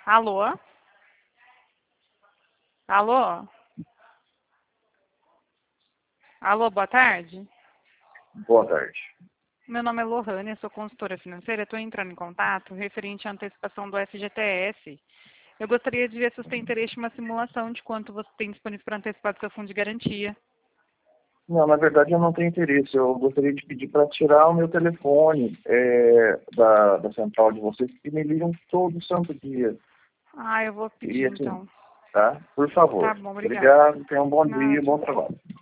Alô? Alô? Alô, boa tarde. Boa tarde. Meu nome é Lohane, sou consultora financeira. Estou entrando em contato referente à antecipação do FGTS. Eu gostaria de ver se você tem interesse em uma simulação de quanto você tem disponível para antecipar do seu fundo de garantia. Não, na verdade eu não tenho interesse. Eu gostaria de pedir para tirar o meu telefone da central de vocês, que me ligam todo santo dia. Ah, eu vou E pedir assim, então. tá? Por favor. Tá bom, obrigada. Obrigado, tenha um bom dia e Nada. bom trabalho.